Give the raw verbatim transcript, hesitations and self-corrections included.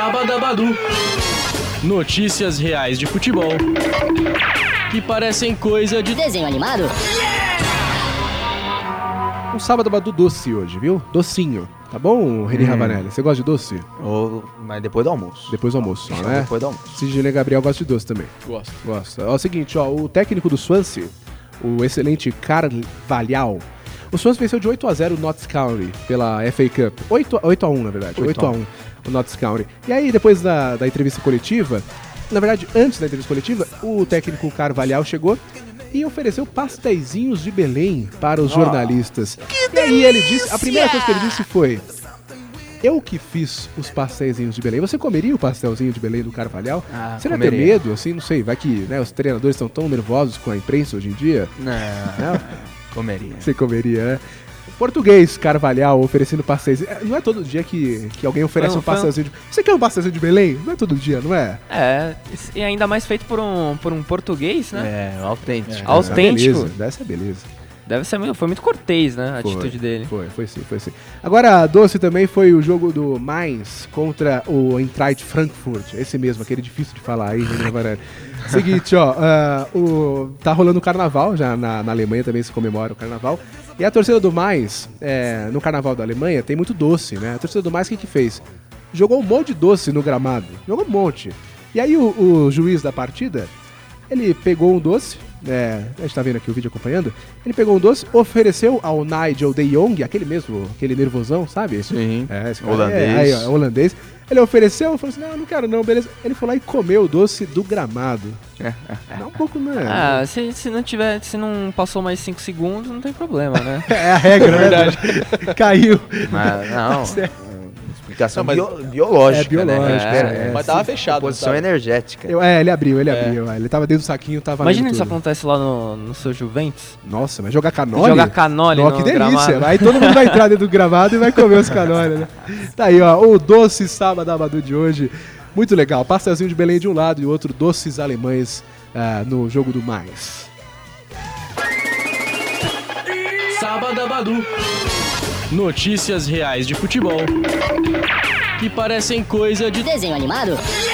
Sabadabadu. Notícias reais de futebol que parecem coisa de desenho animado. Um Sabadabadu doce hoje, viu? Docinho. Tá bom, Reni hum. Ravanelli? Você gosta de doce? Oh, mas depois do almoço. Depois do almoço, só, né? Depois do almoço. Sidney Gabriel gosta de doce também. Gosto. Gosta. Ó, é o seguinte, ó, o técnico do Swansea, o excelente Carvalhal, o Swansea venceu de oito a zero o Notts County pela F A Cup. oito a um, na verdade. oito a um o Notts County. E aí, depois da, da entrevista coletiva, na verdade, antes da entrevista coletiva, o técnico Carvalhal chegou e ofereceu pastéisinhos de Belém para os oh, jornalistas. E aí ele disse, a primeira coisa que ele disse foi: eu que fiz os pastéisinhos de Belém. Você comeria o pastelzinho de Belém do Carvalhal? Ah, Você não tem medo, assim, não sei, vai que né, os treinadores estão tão nervosos com a imprensa hoje em dia? Não, não? Comeria. Você comeria, né? Português, Carvalhal, oferecendo pastéis. Não é todo dia que, que alguém oferece não, um pastelzinho de... Você quer um pastelzinho de Belém? Não é todo dia, não é? É, e ainda mais feito por um, por um português, né? É, autêntico. É, autêntico. Deve ser beleza. Deve ser muito, foi muito cortês, né, a foi, atitude dele. Foi, foi sim, foi sim. Agora, doce também foi o jogo do Mainz contra o Eintracht Frankfurt. Esse mesmo, aquele difícil de falar aí, né, Seguinte, ó, uh, o, tá rolando o carnaval, já na, na Alemanha também se comemora o carnaval. E a torcida do Mainz, é, no carnaval da Alemanha, tem muito doce, né? A torcida do Mainz, o que que fez? Jogou um monte de doce no gramado. Jogou um monte. E aí o, o juiz da partida, ele pegou um doce, é, a gente tá vendo aqui o vídeo acompanhando, ele pegou um doce, ofereceu ao Nigel de Jong, aquele mesmo, aquele nervosão, sabe? Sim, é, esse holandês. É, aí, ó, holandês. Ele ofereceu, falou assim, não, não quero não, beleza. Ele foi lá e comeu o doce do gramado. Dá um pouco, né? Ah, se, se não tiver, se não passou mais cinco segundos, não tem problema, né? É a regra, né? Verdade. Caiu. Mas não, explicação não, bio, biológica, é, biológica, né? É, é, mas tava fechado. Posição energética. Eu, é, ele abriu, ele é. abriu. Ele tava dentro do saquinho, tava Imagina tudo. isso acontece lá no, no seu Juventus. Nossa, mas jogar canole? Jogar canole no que delícia. Gramado. Aí todo mundo vai entrar dentro do gramado e vai comer os canole, né? Tá aí, ó, o doce Sabadabadu de hoje. Muito legal. Pastelzinho de Belém de um lado e o outro doces alemães uh, no jogo do Mainz. Sabadabadu. Notícias reais de futebol que parecem coisa de desenho animado.